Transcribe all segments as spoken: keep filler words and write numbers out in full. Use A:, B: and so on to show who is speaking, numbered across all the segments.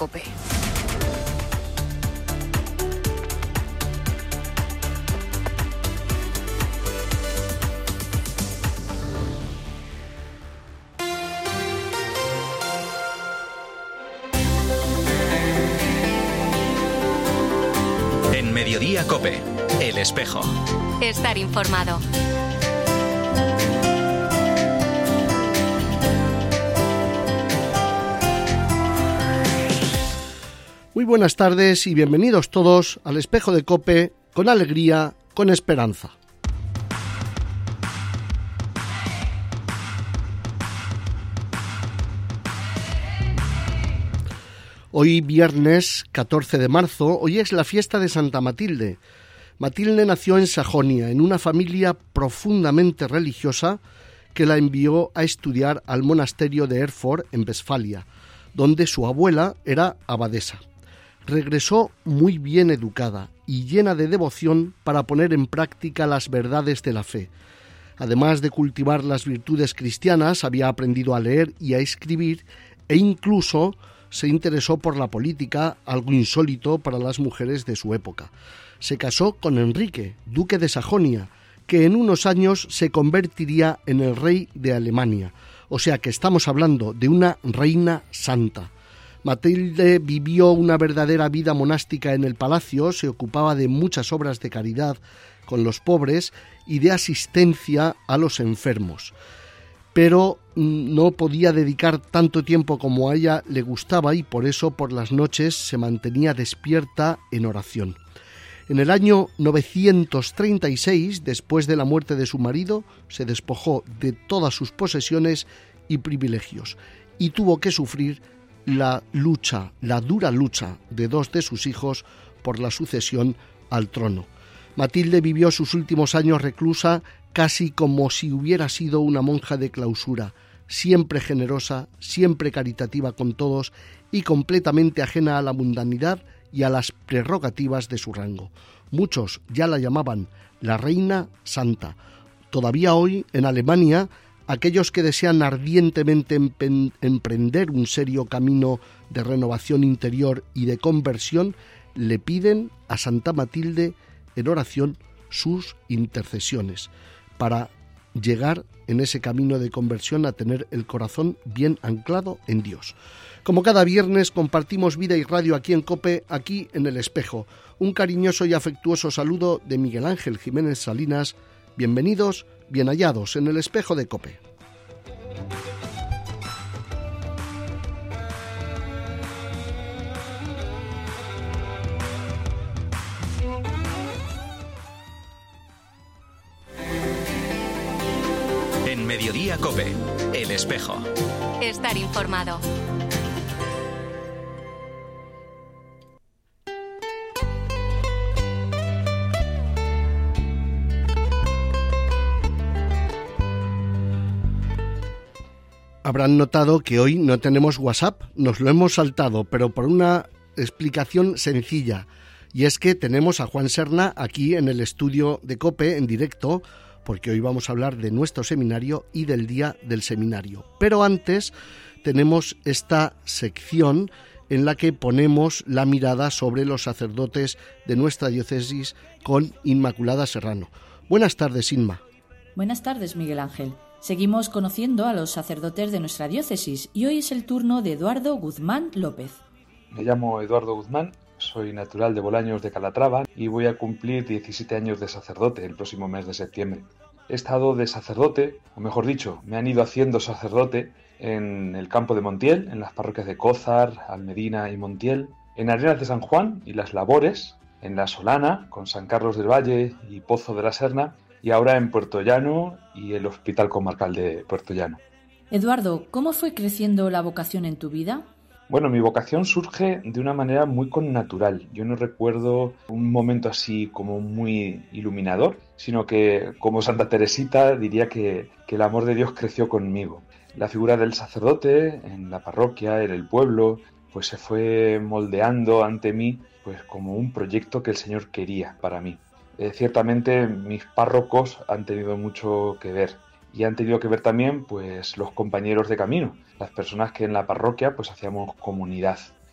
A: COPE.
B: En Mediodía COPE, El Espejo.
A: Estar informado.
C: Muy buenas tardes y bienvenidos todos al Espejo de COPE, con alegría, con esperanza. Hoy viernes catorce de marzo, hoy es la fiesta de Santa Matilde. Matilde nació en Sajonia, en una familia profundamente religiosa que la envió a estudiar al monasterio de Erfurt en Westfalia, donde su abuela era abadesa. Regresó muy bien educada y llena de devoción para poner en práctica las verdades de la fe. Además de cultivar las virtudes cristianas, había aprendido a leer y a escribir e incluso se interesó por la política, algo insólito para las mujeres de su época. Se casó con Enrique, duque de Sajonia, que en unos años se convertiría en el rey de Alemania. O sea que estamos hablando de una reina santa. Matilde vivió una verdadera vida monástica en el palacio, se ocupaba de muchas obras de caridad con los pobres y de asistencia a los enfermos. Pero no podía dedicar tanto tiempo como a ella le gustaba y por eso por las noches se mantenía despierta en oración. En el año novecientos treinta y seis, después de la muerte de su marido, se despojó de todas sus posesiones y privilegios y tuvo que sufrir la lucha, la dura lucha de dos de sus hijos por la sucesión al trono. Matilde vivió sus últimos años reclusa casi como si hubiera sido una monja de clausura, siempre generosa, siempre caritativa con todos y completamente ajena a la mundanidad y a las prerrogativas de su rango. Muchos ya la llamaban la Reina Santa. Todavía hoy, en Alemania, aquellos que desean ardientemente empen- emprender un serio camino de renovación interior y de conversión, le piden a Santa Matilde en oración sus intercesiones para llegar en ese camino de conversión a tener el corazón bien anclado en Dios. Como cada viernes compartimos vida y radio aquí en COPE, aquí en El Espejo. Un cariñoso y afectuoso saludo de Miguel Ángel Jiménez Salinas. Bienvenidos, bien hallados en El Espejo de COPE.
B: En Mediodía COPE, El Espejo.
A: Estar informado.
C: Habrán notado que hoy no tenemos WhatsApp, nos lo hemos saltado, pero por una explicación sencilla. Y es que tenemos a Juan Serna aquí en el estudio de COPE en directo, porque hoy vamos a hablar de nuestro seminario y del día del seminario. Pero antes tenemos esta sección en la que ponemos la mirada sobre los sacerdotes de nuestra diócesis con Inmaculada Serrano. Buenas tardes, Inma.
D: Buenas tardes, Miguel Ángel. Seguimos conociendo a los sacerdotes de nuestra diócesis y hoy es el turno de Eduardo Guzmán López.
E: Me llamo Eduardo Guzmán, soy natural de Bolaños de Calatrava y voy a cumplir diecisiete años de sacerdote el próximo mes de septiembre. He estado de sacerdote, o mejor dicho, me han ido haciendo sacerdote en el campo de Montiel, en las parroquias de Cózar, Almedina y Montiel, en Arenas de San Juan y Las Labores, en La Solana, con San Carlos del Valle y Pozo de la Serna, y ahora en Puerto Llano y el Hospital Comarcal de Puerto Llano.
D: Eduardo, ¿cómo fue creciendo la vocación en tu vida?
E: Bueno, mi vocación surge de una manera muy connatural. Yo no recuerdo un momento así como muy iluminador, sino que, como Santa Teresita, diría que, que el amor de Dios creció conmigo. La figura del sacerdote en la parroquia, en el pueblo, pues se fue moldeando ante mí pues como un proyecto que el Señor quería para mí. Eh, ciertamente mis párrocos han tenido mucho que ver y han tenido que ver también pues los compañeros de camino, las personas que en la parroquia pues hacíamos comunidad.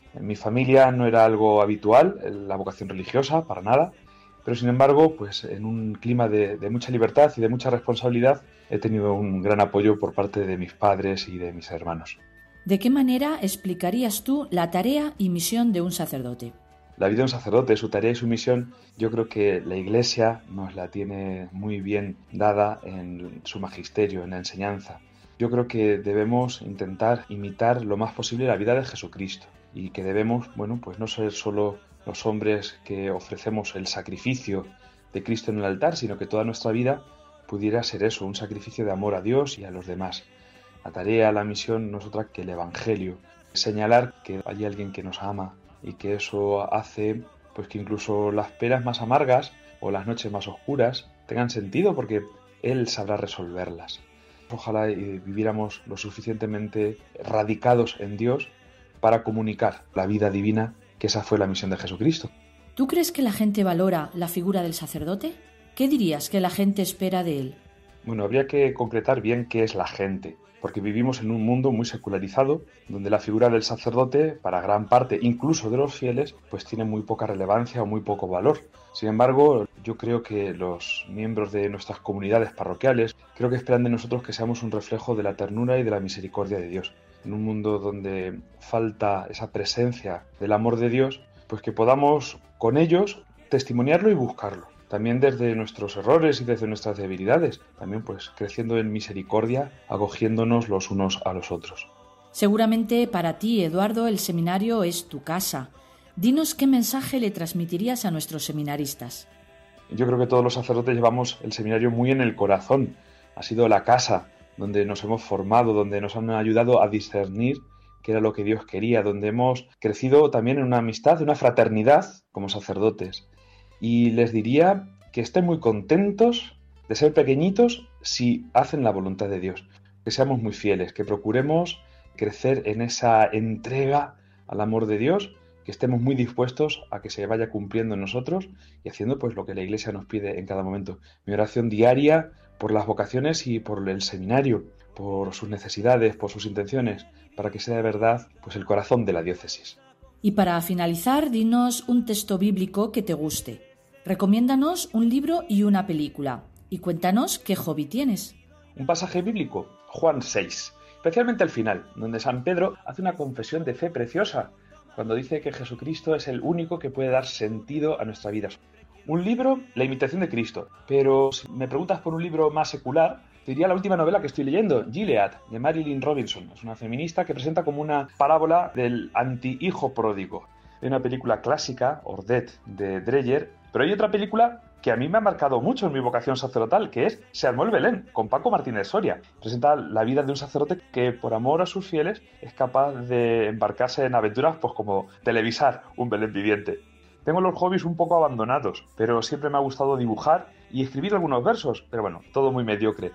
E: En mi familia no era algo habitual la vocación religiosa, para nada, pero sin embargo, pues en un clima de, de mucha libertad y de mucha responsabilidad he tenido un gran apoyo por parte de mis padres y de mis hermanos.
D: ¿De qué manera explicarías tú la tarea y misión de un sacerdote?
E: La vida de un sacerdote, su tarea y su misión, yo creo que la Iglesia nos la tiene muy bien dada en su magisterio, en la enseñanza. Yo creo que debemos intentar imitar lo más posible la vida de Jesucristo y que debemos, bueno, pues no ser solo los hombres que ofrecemos el sacrificio de Cristo en el altar, sino que toda nuestra vida pudiera ser eso, un sacrificio de amor a Dios y a los demás. La tarea, la misión no es otra que el Evangelio, señalar que hay alguien que nos ama y que eso hace pues que incluso las penas más amargas o las noches más oscuras tengan sentido porque Él sabrá resolverlas. Ojalá eh, viviéramos lo suficientemente radicados en Dios para comunicar la vida divina, que esa fue la misión de Jesucristo.
D: ¿Tú crees que la gente valora la figura del sacerdote? ¿Qué dirías que la gente espera de él?
E: Bueno, habría que concretar bien qué es la gente, porque vivimos en un mundo muy secularizado, donde la figura del sacerdote, para gran parte, incluso de los fieles, pues tiene muy poca relevancia o muy poco valor. Sin embargo, yo creo que los miembros de nuestras comunidades parroquiales, creo que esperan de nosotros que seamos un reflejo de la ternura y de la misericordia de Dios. En un mundo donde falta esa presencia del amor de Dios, pues que podamos con ellos testimoniarlo y buscarlo. También desde nuestros errores y desde nuestras debilidades, también pues creciendo en misericordia, acogiéndonos los unos a los otros.
D: Seguramente para ti, Eduardo, el seminario es tu casa. Dinos qué mensaje le transmitirías a nuestros seminaristas.
E: Yo creo que todos los sacerdotes llevamos el seminario muy en el corazón. Ha sido la casa donde nos hemos formado, donde nos han ayudado a discernir qué era lo que Dios quería, donde hemos crecido también en una amistad, en una fraternidad como sacerdotes. Y les diría que estén muy contentos de ser pequeñitos si hacen la voluntad de Dios. Que seamos muy fieles, que procuremos crecer en esa entrega al amor de Dios, que estemos muy dispuestos a que se vaya cumpliendo en nosotros y haciendo pues lo que la Iglesia nos pide en cada momento. Mi oración diaria por las vocaciones y por el seminario, por sus necesidades, por sus intenciones, para que sea de verdad pues el corazón de la diócesis.
D: Y para finalizar, dinos un texto bíblico que te guste. Recomiéndanos un libro y una película. Y cuéntanos qué hobby tienes.
E: Un pasaje bíblico, Juan seis, especialmente el final, donde San Pedro hace una confesión de fe preciosa, cuando dice que Jesucristo es el único que puede dar sentido a nuestra vida. Un libro, La imitación de Cristo, pero si me preguntas por un libro más secular, te diría la última novela que estoy leyendo, Gilead, de Marilynne Robinson. Es una feminista que presenta como una parábola del anti-hijo pródigo. Hay una película clásica, Ordet, de Dreyer, pero hay otra película que a mí me ha marcado mucho en mi vocación sacerdotal, que es Se armó el Belén, con Paco Martínez Soria. Presenta la vida de un sacerdote que, por amor a sus fieles, es capaz de embarcarse en aventuras pues como televisar un Belén viviente. Tengo los hobbies un poco abandonados, pero siempre me ha gustado dibujar y escribir algunos versos, pero bueno, todo muy mediocre.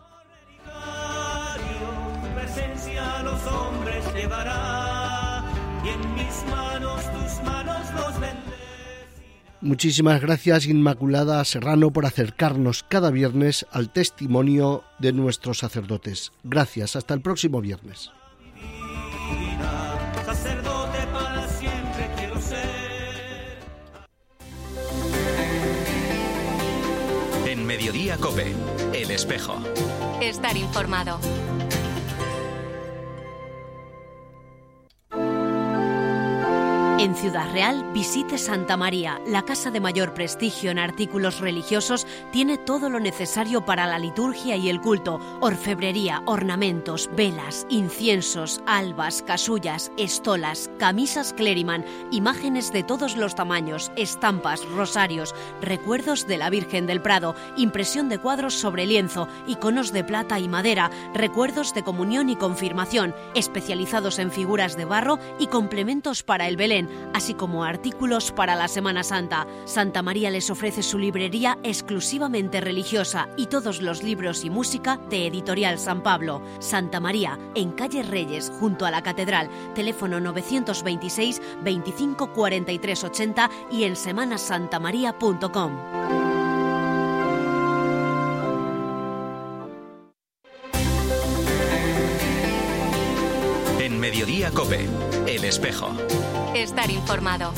F: Presencia a los hombres llevará, y en mis manos tus manos los bendecirán.
C: Muchísimas gracias, Inmaculada Serrano, por acercarnos cada viernes al testimonio de nuestros sacerdotes. Gracias, hasta el próximo viernes.
F: Sacerdote para siempre quiero ser.
B: En Mediodía COPE, El Espejo.
A: Estar informado.
G: En Ciudad Real, visite Santa María. La casa de mayor prestigio en artículos religiosos tiene todo lo necesario para la liturgia y el culto. Orfebrería, ornamentos, velas, inciensos, albas, casullas, estolas, camisas Cleriman, imágenes de todos los tamaños, estampas, rosarios, recuerdos de la Virgen del Prado, impresión de cuadros sobre lienzo, iconos de plata y madera, recuerdos de comunión y confirmación, especializados en figuras de barro y complementos para el Belén, así como artículos para la Semana Santa. Santa María les ofrece su librería exclusivamente religiosa y todos los libros y música de Editorial San Pablo. Santa María, en calle Reyes, junto a la Catedral, teléfono novecientos veintiséis veinticinco cuarenta y tres ochenta y en semana santa maría punto com.
B: En Mediodía COPE, El Espejo.
A: Estar informado.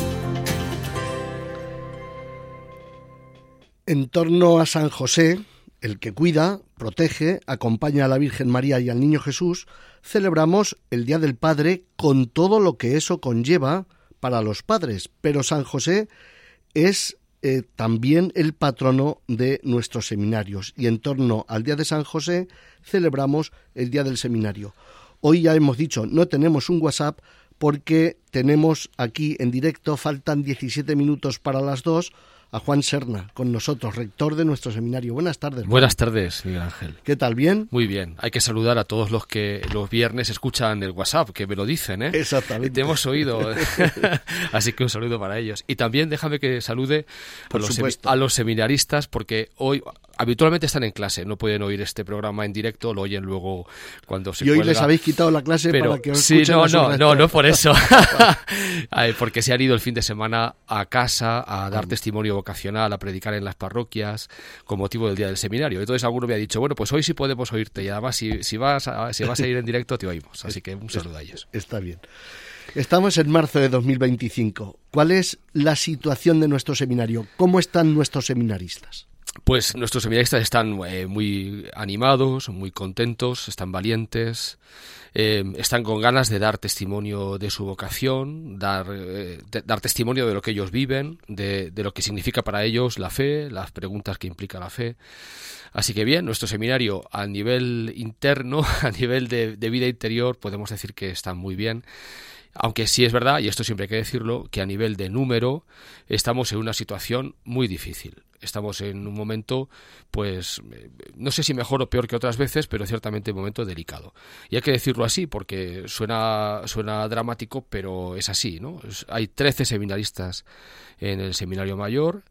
C: En torno a San José, el que cuida, protege, acompaña a la Virgen María y al Niño Jesús, celebramos el Día del Padre con todo lo que eso conlleva para los padres. Pero San José es eh, también el patrono de nuestros seminarios. Y en torno al Día de San José celebramos el Día del Seminario. Hoy ya hemos dicho, no tenemos un WhatsApp porque tenemos aquí en directo, faltan diecisiete minutos para las dos, a Juan Serna, con nosotros, rector de nuestro seminario. Buenas tardes. Juan.
H: Buenas tardes, Miguel Ángel.
C: ¿Qué tal? ¿Bien?
H: Muy bien. Hay que saludar a todos los que los viernes escuchan el WhatsApp, que me lo dicen, ¿eh?
C: Exactamente.
H: Te hemos oído. Así que un saludo para ellos. Y también déjame que salude a los, a los seminaristas, porque hoy habitualmente están en clase, no pueden oír este programa en directo, lo oyen luego cuando se
C: Y hoy
H: cuelga.
C: les habéis quitado la clase
H: Pero,
C: para que os
H: sí,
C: escuchen
H: no,
C: a sus
H: no, no,
C: rectores.
H: no por eso. Porque se han ido el fin de semana a casa a dar testimonio vocacional, a predicar en las parroquias con motivo del día del seminario. Entonces alguno me ha dicho, bueno, pues hoy sí podemos oírte y además si, si, vas, a, si vas a ir en directo te oímos. Así que un saludo a ellos.
C: Está bien. Estamos en marzo de dos mil veinticinco. ¿Cuál es la situación de nuestro seminario? ¿Cómo están nuestros seminaristas?
H: Pues nuestros seminaristas están eh, muy animados, muy contentos, están valientes, eh, están con ganas de dar testimonio de su vocación, dar, eh, de, dar testimonio de lo que ellos viven, de, de lo que significa para ellos la fe, las preguntas que implica la fe. Así que bien, nuestro seminario a nivel interno, a nivel de, de vida interior, podemos decir que está muy bien. Aunque sí es verdad, y esto siempre hay que decirlo, que a nivel de número estamos en una situación muy difícil. Estamos en un momento, pues, no sé si mejor o peor que otras veces, pero ciertamente un momento delicado. Y hay que decirlo así, porque suena, suena dramático, pero es así, ¿no? Hay trece seminaristas en el seminario mayor,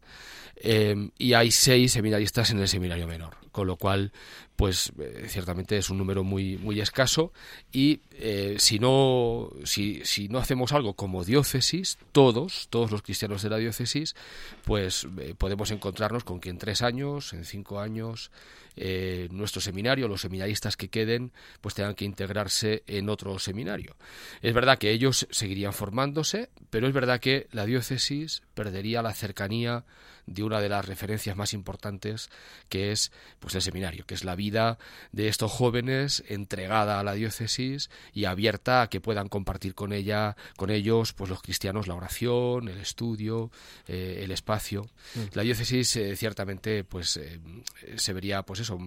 H: Eh, y hay seis seminaristas en el seminario menor, con lo cual pues eh, ciertamente es un número muy muy escaso y eh, si no si, si no hacemos algo como diócesis, todos todos los cristianos de la diócesis, pues eh, podemos encontrarnos con que en tres años, en cinco años eh, nuestro seminario, los seminaristas que queden, pues tengan que integrarse en otro seminario. Es verdad que ellos seguirían formándose, pero es verdad que la diócesis perdería la cercanía de una de las referencias más importantes, que es pues el seminario, que es la vida de estos jóvenes entregada a la diócesis y abierta a que puedan compartir con ella, con ellos, pues los cristianos, la oración, el estudio, eh, el espacio. Mm. La diócesis eh, ciertamente pues eh, se vería pues eso,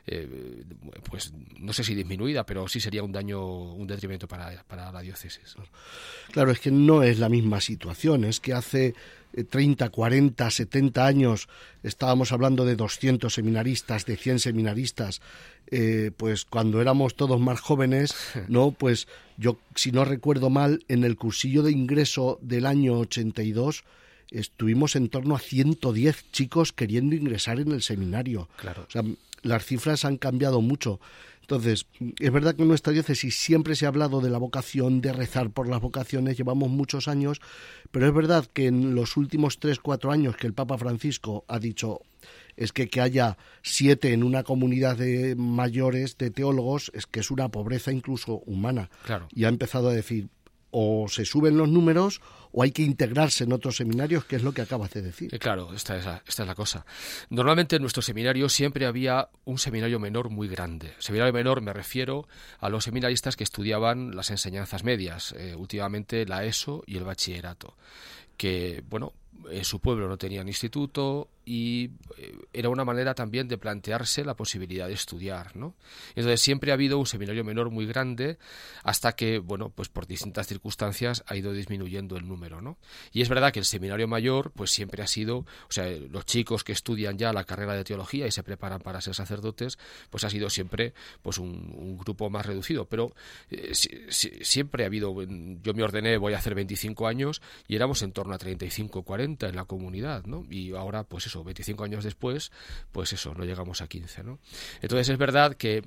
H: eh, pues no sé si disminuida, pero sí sería un daño, un detrimento para, para la diócesis.
C: Claro, es que no es la misma situación, es que hace treinta, cuarenta, setenta años estábamos hablando de doscientos seminaristas, de cien seminaristas, eh, pues cuando éramos todos más jóvenes, no, pues yo, si no recuerdo mal, en el cursillo de ingreso del año ochenta y dos estuvimos en torno a ciento diez chicos queriendo ingresar en el seminario.
H: Claro.
C: O sea, las cifras han cambiado mucho. Entonces, es verdad que en nuestra diócesis siempre se ha hablado de la vocación, de rezar por las vocaciones, llevamos muchos años, pero es verdad que en los últimos tres, cuatro años que el Papa Francisco ha dicho es que que haya siete en una comunidad de mayores, de teólogos, es que es una pobreza incluso humana.
H: Claro.
C: Y ha empezado a decir, o se suben los números o hay que integrarse en otros seminarios, que es lo que acabas de decir.
H: Eh, claro, esta es, la, esta es la cosa. Normalmente en nuestro seminario siempre había un seminario menor muy grande. Seminario menor me refiero a los seminaristas que estudiaban las enseñanzas medias, eh, últimamente la ESO y el bachillerato, que, bueno, en su pueblo no tenían instituto y era una manera también de plantearse la posibilidad de estudiar, ¿no? Entonces siempre ha habido un seminario menor muy grande hasta que, bueno, pues por distintas circunstancias ha ido disminuyendo el número, ¿no? Y es verdad que el seminario mayor pues siempre ha sido, o sea, los chicos que estudian ya la carrera de teología y se preparan para ser sacerdotes, pues ha sido siempre pues un, un grupo más reducido, pero eh, si, si, siempre ha habido, yo me ordené, voy a hacer veinticinco años y éramos en torno a treinta y cinco, cuarenta en la comunidad, ¿no? Y ahora pues eso, veinticinco años después, pues eso, no llegamos a quince, ¿no? Entonces es verdad que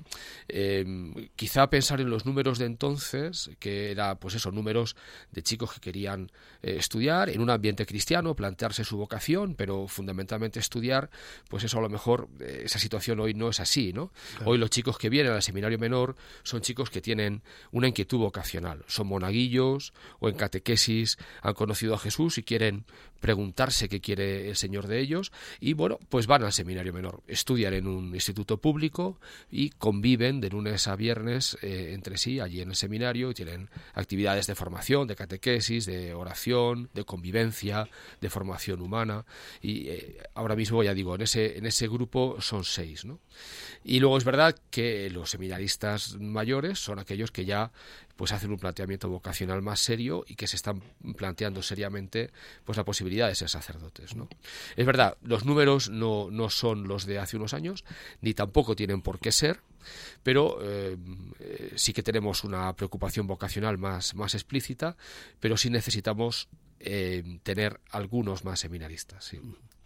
H: eh, quizá pensar en los números de entonces, que era pues eso, números de chicos que querían eh, estudiar en un ambiente cristiano, plantearse su vocación, pero fundamentalmente estudiar, pues eso a lo mejor, eh, esa situación hoy no es así, ¿no? Claro. Hoy los chicos que vienen al seminario menor son chicos que tienen una inquietud vocacional, son monaguillos o en catequesis han conocido a Jesús y quieren preguntarse qué quiere el Señor de ellos y bueno, pues van al seminario menor, estudian en un instituto público y conviven de lunes a viernes eh, entre sí allí en el seminario y tienen actividades de formación, de catequesis, de oración, de convivencia, de formación humana y eh, ahora mismo ya digo, en ese, en ese grupo son seis, ¿no? Y luego es verdad que los seminaristas mayores son aquellos que ya pues hacen un planteamiento vocacional más serio y que se están planteando seriamente pues la posibilidad de ser sacerdotes, ¿no? Es verdad, los números no, no son los de hace unos años, ni tampoco tienen por qué ser, pero eh, eh, sí que tenemos una preocupación vocacional más, más explícita, pero sí necesitamos eh, tener algunos más seminaristas, sí.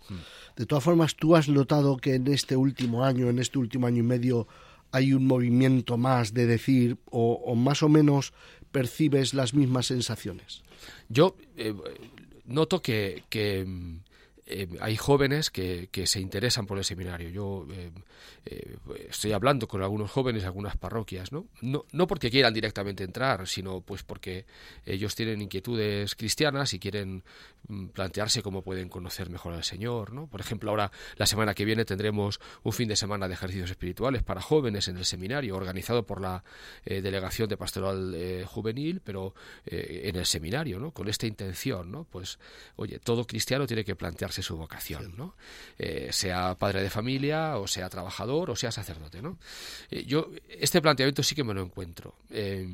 C: De todas formas, ¿tú has notado que en este último año, en este último año y medio, hay un movimiento más de decir, o, o más o menos percibes las mismas sensaciones?
H: Yo eh, noto que, que eh, hay jóvenes que, que se interesan por el seminario. Yo eh, eh, estoy hablando con algunos jóvenes de algunas parroquias, ¿no? No, no porque quieran directamente entrar, sino pues porque ellos tienen inquietudes cristianas y quieren plantearse cómo pueden conocer mejor al Señor, ¿no? Por ejemplo, ahora la semana que viene tendremos un fin de semana de ejercicios espirituales para jóvenes en el seminario, organizado por la eh, Delegación de Pastoral eh, Juvenil, pero eh, en el seminario, ¿no? Con esta intención, ¿no? Pues, oye, todo cristiano tiene que plantearse su vocación, ¿no? Eh, sea padre de familia, o sea trabajador, o sea sacerdote, ¿no? Eh, yo este planteamiento sí que me lo encuentro. Eh,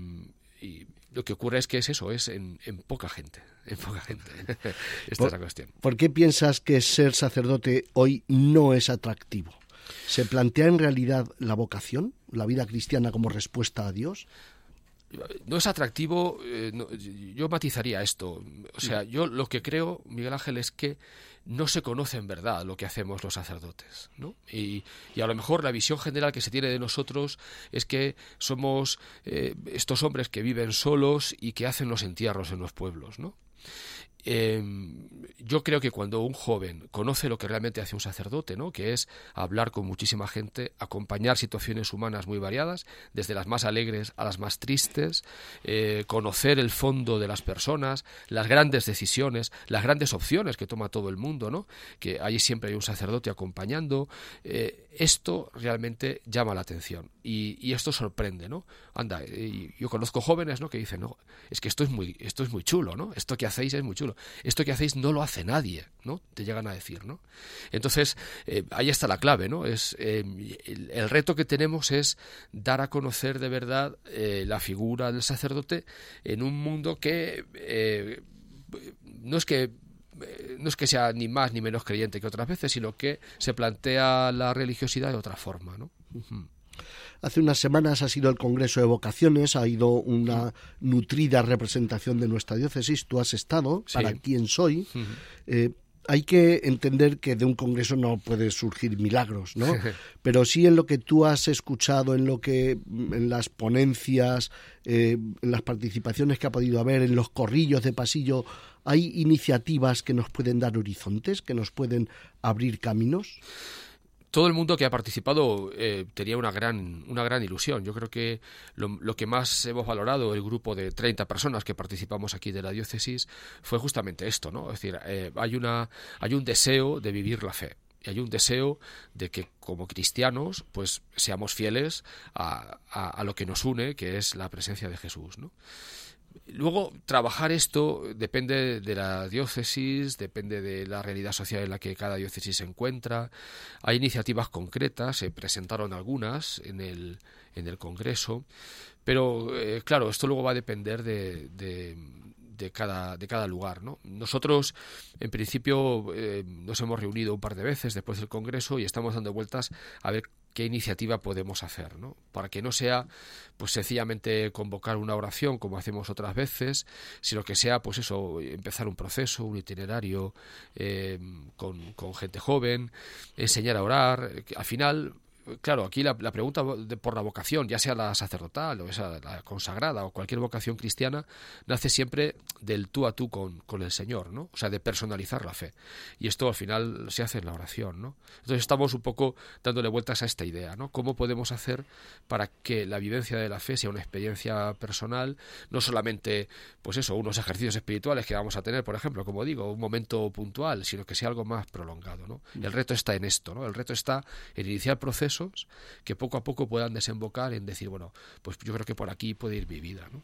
H: y lo que ocurre es que es eso, es en, en poca gente, en poca gente. Esta
C: por,
H: es la cuestión.
C: ¿Por qué piensas que ser sacerdote hoy no es atractivo? ¿Se plantea en realidad la vocación, la vida cristiana como respuesta a Dios?
H: No es atractivo, eh, no, yo matizaría esto. O sea, yo lo que creo, Miguel Ángel, es que no se conoce en verdad lo que hacemos los sacerdotes, ¿no? Y, y a lo mejor la visión general que se tiene de nosotros es que somos eh, estos hombres que viven solos y que hacen los entierros en los pueblos, ¿no? Eh, yo creo que cuando un joven conoce lo que realmente hace un sacerdote, ¿no? Que es hablar con muchísima gente, acompañar situaciones humanas muy variadas, desde las más alegres a las más tristes, eh, conocer el fondo de las personas, las grandes decisiones, las grandes opciones que toma todo el mundo, ¿no? Que ahí siempre hay un sacerdote acompañando. Eh, esto realmente llama la atención y, y esto sorprende, ¿no? Anda, eh, yo conozco jóvenes, ¿no? Que dicen, no, es que esto es muy, esto es muy chulo, ¿no? Esto que hacéis es muy chulo. Esto que hacéis no lo hace nadie, ¿no? Te llegan a decir, ¿no? Entonces, eh, ahí está la clave, ¿no? Es eh, el, el reto que tenemos es dar a conocer de verdad eh, la figura del sacerdote en un mundo que eh, no es que no es que sea ni más ni menos creyente que otras veces, sino que se plantea la religiosidad de otra forma, ¿no? Uh-huh.
C: Hace unas semanas ha sido el Congreso de Vocaciones, ha ido una nutrida representación de nuestra diócesis, tú has estado,
H: sí.
C: Para quién soy.
H: Uh-huh.
C: Eh, hay que entender que de un congreso no puede surgir milagros, ¿no? Pero sí en lo que tú has escuchado, en lo que en las ponencias, eh, en las participaciones que ha podido haber, en los corrillos de pasillo, ¿hay iniciativas que nos pueden dar horizontes, que nos pueden abrir caminos?
H: Todo el mundo que ha participado eh, tenía una gran una gran ilusión. Yo creo que lo, lo que más hemos valorado, el grupo de treinta personas que participamos aquí de la diócesis, fue justamente esto, ¿no? Es decir, eh, hay una hay un deseo de vivir la fe. Y hay un deseo de que como cristianos pues seamos fieles a, a, a lo que nos une, que es la presencia de Jesús, ¿no? Luego, trabajar esto depende de la diócesis, depende de la realidad social en la que cada diócesis se encuentra. Hay iniciativas concretas, se presentaron algunas en el, en el Congreso, pero eh, claro, esto luego va a depender de... de de cada, de cada lugar, ¿no? Nosotros, en principio, eh, nos hemos reunido un par de veces después del Congreso y estamos dando vueltas a ver qué iniciativa podemos hacer, ¿no? Para que no sea, pues sencillamente convocar una oración como hacemos otras veces, sino que sea, pues eso, empezar un proceso, un itinerario eh, con, con gente joven, enseñar a orar. Al final, claro, aquí la, la pregunta de, por la vocación, ya sea la sacerdotal o esa la consagrada o cualquier vocación cristiana, nace siempre del tú a tú con, con el Señor, ¿no? O sea, de personalizar la fe. Y esto al final se hace en la oración, ¿no? Entonces estamos un poco dándole vueltas a esta idea, ¿no? ¿Cómo podemos hacer para que la vivencia de la fe sea una experiencia personal, no solamente, pues eso, unos ejercicios espirituales que vamos a tener, por ejemplo, como digo, un momento puntual, sino que sea algo más prolongado, ¿no? El reto está en esto, ¿no? El reto está en iniciar procesos que poco a poco puedan desembocar en decir, bueno, pues yo creo que por aquí puede ir mi vida, ¿no?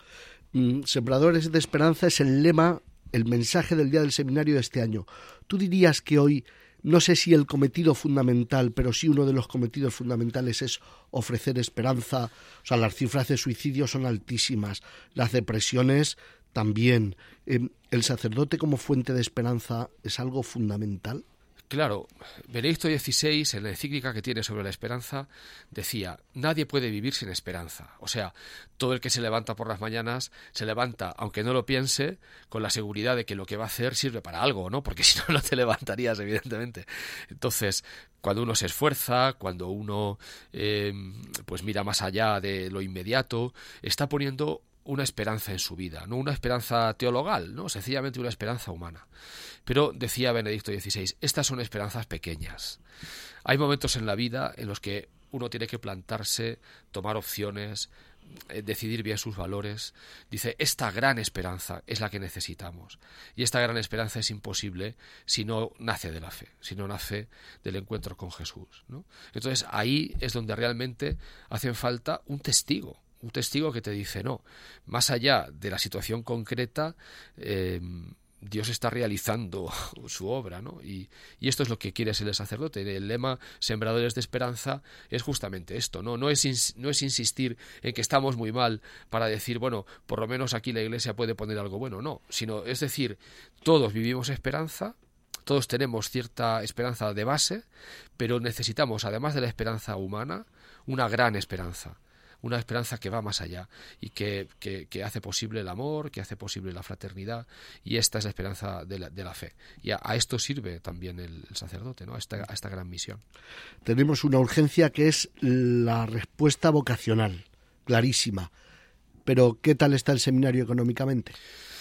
C: Mm, Sembradores de Esperanza es el lema, el mensaje del día del seminario de este año. ¿Tú dirías que hoy, no sé si el cometido fundamental, pero sí uno de los cometidos fundamentales es ofrecer esperanza? O sea, las cifras de suicidio son altísimas, las depresiones también. Eh, ¿El sacerdote como fuente de esperanza es algo fundamental?
H: Claro, Benedicto dieciséis, en la encíclica que tiene sobre la esperanza, decía, nadie puede vivir sin esperanza. O sea, todo el que se levanta por las mañanas, se levanta, aunque no lo piense, con la seguridad de que lo que va a hacer sirve para algo, ¿no? Porque si no, no te levantarías, evidentemente. Entonces, cuando uno se esfuerza, cuando uno eh, pues mira más allá de lo inmediato, está poniendo una esperanza en su vida, no una esperanza teologal, no, sencillamente una esperanza humana. Pero decía Benedicto dieciséis, estas son esperanzas pequeñas. Hay momentos en la vida en los que uno tiene que plantarse, tomar opciones, eh, decidir bien sus valores. Dice, esta gran esperanza es la que necesitamos. Y esta gran esperanza es imposible si no nace de la fe, si no nace del encuentro con Jesús, ¿no? Entonces ahí es donde realmente hacen falta un testigo. Un testigo que te dice, no, más allá de la situación concreta, eh, Dios está realizando su obra, ¿no? Y, y esto es lo que quiere ser el sacerdote. El lema Sembradores de Esperanza es justamente esto, ¿no? No es, ins- no es insistir en que estamos muy mal para decir, bueno, por lo menos aquí la Iglesia puede poner algo bueno, no, sino es decir, todos vivimos esperanza, todos tenemos cierta esperanza de base, pero necesitamos, además de la esperanza humana, una gran esperanza. Una esperanza que va más allá y que, que, que hace posible el amor, que hace posible la fraternidad, y esta es la esperanza de la, de la fe. Y a, a esto sirve también el, el sacerdote, ¿no? A esta, a esta gran misión.
C: Tenemos una urgencia que es la respuesta vocacional, clarísima. Pero, ¿qué tal está el seminario económicamente?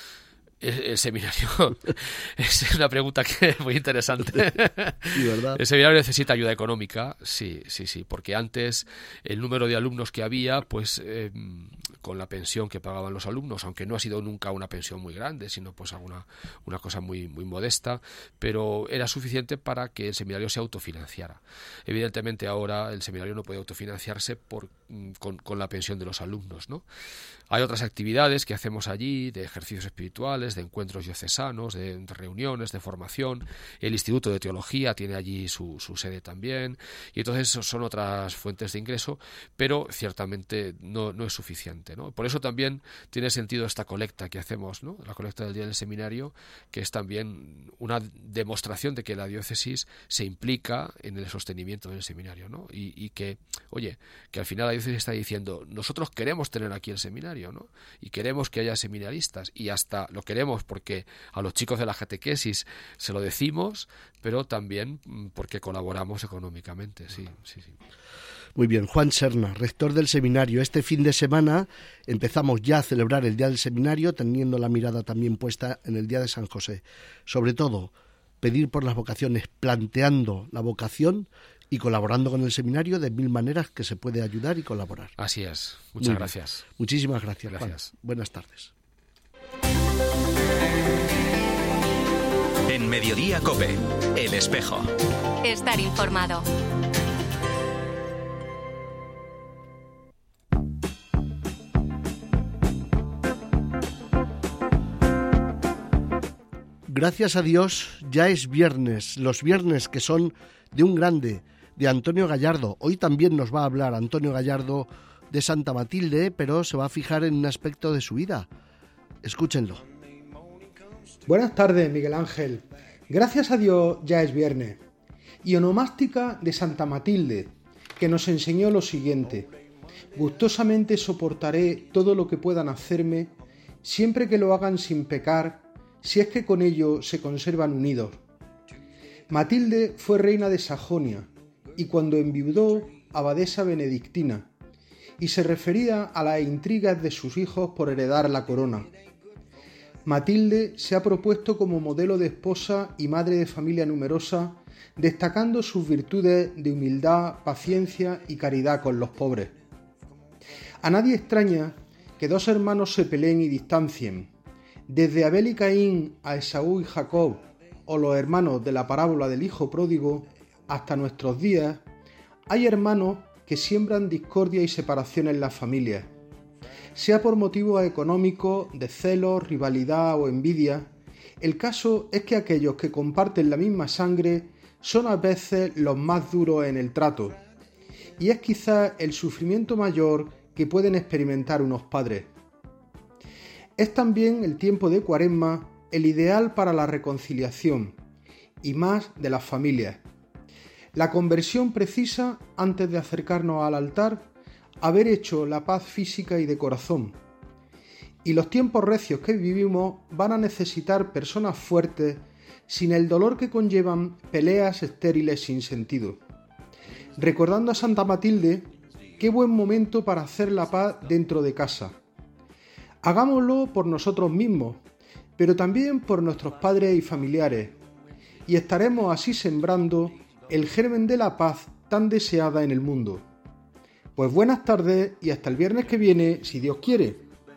H: El, el seminario es una pregunta que es muy interesante.
C: Sí, ¿verdad?
H: El seminario necesita ayuda económica, sí, sí, sí, porque antes el número de alumnos que había, pues eh, con la pensión que pagaban los alumnos, aunque no ha sido nunca una pensión muy grande, sino pues alguna una cosa muy muy modesta, pero era suficiente para que el seminario se autofinanciara. Evidentemente ahora el seminario no puede autofinanciarse por con, con la pensión de los alumnos, ¿no? Hay otras actividades que hacemos allí, de ejercicios espirituales, de encuentros diocesanos, de reuniones, de formación. El Instituto de Teología tiene allí su, su sede también, y entonces son otras fuentes de ingreso, pero ciertamente no, no es suficiente, ¿no? Por eso también tiene sentido esta colecta que hacemos, ¿no? La colecta del día del seminario, que es también una demostración de que la diócesis se implica en el sostenimiento del seminario, ¿no? Y, y que, oye, que al final la diócesis está diciendo, nosotros queremos tener aquí el seminario, ¿no? Y queremos que haya seminaristas, y hasta lo queremos porque a los chicos de la catequesis se lo decimos, pero también porque colaboramos económicamente, sí, sí, sí.
C: Muy bien, Juan Serna, rector del seminario. Este fin de semana empezamos ya a celebrar el Día del Seminario, teniendo la mirada también puesta en el Día de San José. Sobre todo, pedir por las vocaciones, planteando la vocación y colaborando con el seminario de mil maneras que se puede ayudar y colaborar.
H: Así es. Muchas gracias.
C: Muchísimas gracias,
H: Gracias.
C: Juan. Buenas tardes.
B: En Mediodía COPE, El Espejo.
A: Estar informado.
C: Gracias a Dios, ya es viernes, los viernes que son de un grande, de Antonio Gallardo. Hoy también nos va a hablar Antonio Gallardo de Santa Matilde, pero se va a fijar en un aspecto de su vida. Escúchenlo.
I: Buenas tardes, Miguel Ángel. Gracias a Dios ya es viernes. Y onomástica de Santa Matilde, que nos enseñó lo siguiente: gustosamente soportaré todo lo que puedan hacerme, siempre que lo hagan sin pecar, si es que con ello se conservan unidos. Matilde fue reina de Sajonia y cuando enviudó, abadesa benedictina, y se refería a las intrigas de sus hijos por heredar la corona. Matilde se ha propuesto como modelo de esposa y madre de familia numerosa, destacando sus virtudes de humildad, paciencia y caridad con los pobres. A nadie extraña que dos hermanos se peleen y distancien. Desde Abel y Caín a Esaú y Jacob, o los hermanos de la parábola del hijo pródigo, hasta nuestros días, hay hermanos que siembran discordia y separación en las familias. Sea por motivos económicos, de celos, rivalidad o envidia, el caso es que aquellos que comparten la misma sangre son a veces los más duros en el trato, y es quizás el sufrimiento mayor que pueden experimentar unos padres. Es también el tiempo de Cuaresma el ideal para la reconciliación, y más de las familias. La conversión precisa, antes de acercarnos al altar, haber hecho la paz física y de corazón. Y los tiempos recios que vivimos van a necesitar personas fuertes, sin el dolor que conllevan peleas estériles sin sentido. Recordando a Santa Matilde, qué buen momento para hacer la paz dentro de casa. Hagámoslo por nosotros mismos, pero también por nuestros padres y familiares, y estaremos así sembrando el germen de la paz tan deseada en el mundo. Pues buenas tardes y hasta el viernes que viene, si Dios quiere.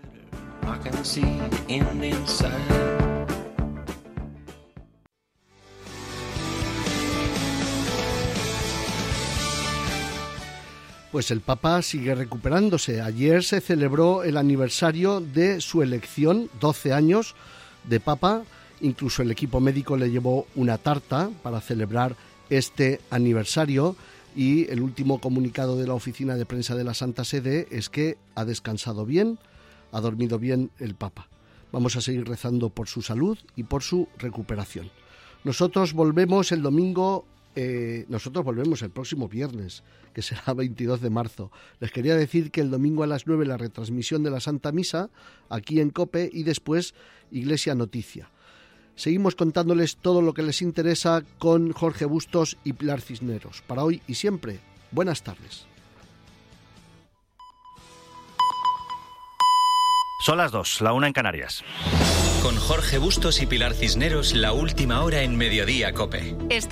C: Pues el Papa sigue recuperándose. Ayer se celebró el aniversario de su elección, doce años de Papa. Incluso el equipo médico le llevó una tarta para celebrar este aniversario, y el último comunicado de la oficina de prensa de la Santa Sede es que ha descansado bien, ha dormido bien el Papa. Vamos a seguir rezando por su salud y por su recuperación. Nosotros volvemos el domingo, eh, nosotros volvemos el próximo viernes, que será veintidós de marzo. Les quería decir que el domingo a las nueve la retransmisión de la Santa Misa, aquí en COPE, y después Iglesia Noticia. Seguimos contándoles todo lo que les interesa con Jorge Bustos y Pilar Cisneros. Para hoy y siempre, buenas tardes.
J: Son las dos, la una en Canarias.
B: Con Jorge Bustos y Pilar Cisneros, la última hora en Mediodía COPE.